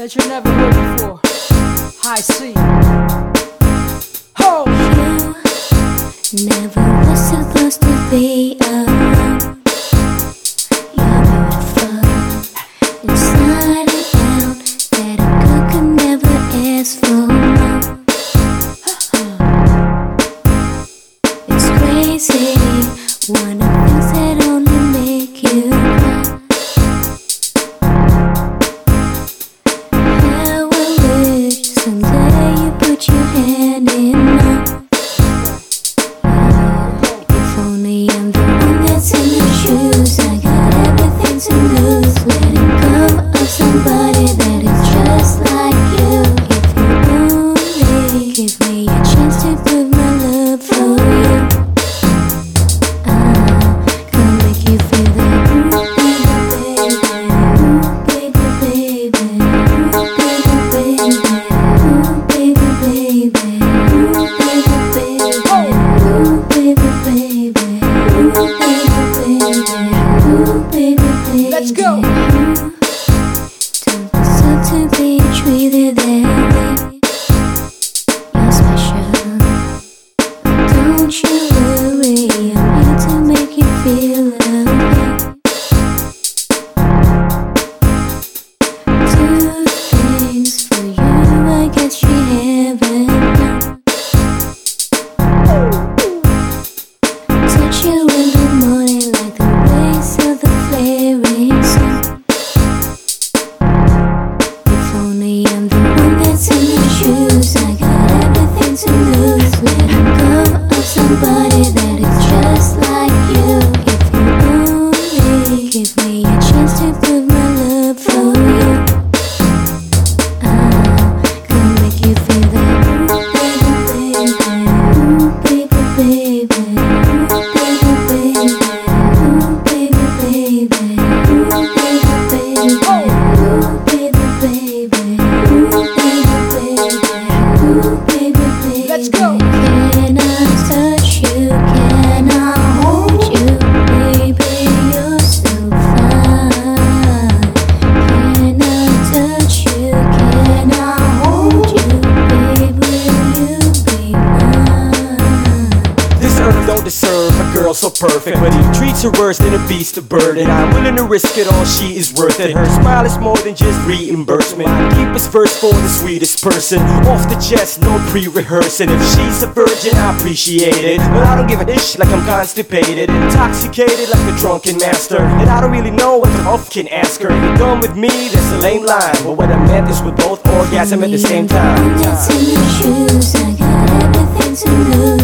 that you never heard before. High C. Ho! You never was supposed to be alone. You're beautiful, inside and out, that a girl could never ask for more. It's crazy, one of things that only make you cry. How I wish someday you put your hand in mine. If only I'm the one that's in your shoes, I got everything to lose. Letting go of somebody that is just like you. If you only give me a chance to prove my love for you, I'll make you feel that. Ooh, baby, baby, ooh, baby, baby, ooh, baby, baby, ooh, baby, baby. Let's go! Don't deserve to be treated that way. You're special. Don't you worry, I'm here to make you feel okay. Do things for you I guess you haven't done. Touch you in the morning like the rays of the flaring sun. If only I'm the one that's in your shoes, I got everything to lose. Letting go of somebody that is just like you. If you only give me a chance to prove my love for you, I'll make you feel that. Ooh, baby, baby, ooh, baby, baby, ooh, baby, baby, ooh, baby, baby, ooh, baby, baby. Let's go! Can I touch you? Can I hold you? Baby, you're so fine. Can I touch you? Can I hold you? Baby, will you be mine? This earth don't deserve a girl so perfect, but he treats her worse than a beast of burden. I'm willing to risk it all, she is worth it. Her smile is more than just reimbursement. My deepest verse for the sweetest person. Off the chest, no pre-rehearsing. If she's a virgin, I appreciate it, but I don't give a ish like I'm constipated, intoxicated like a drunken master. And I don't really know what the fuck can ask her. If you're done with me, that's a lame line, but what I meant is we both orgasm at the same time. That's in your shoes, I got everything to lose.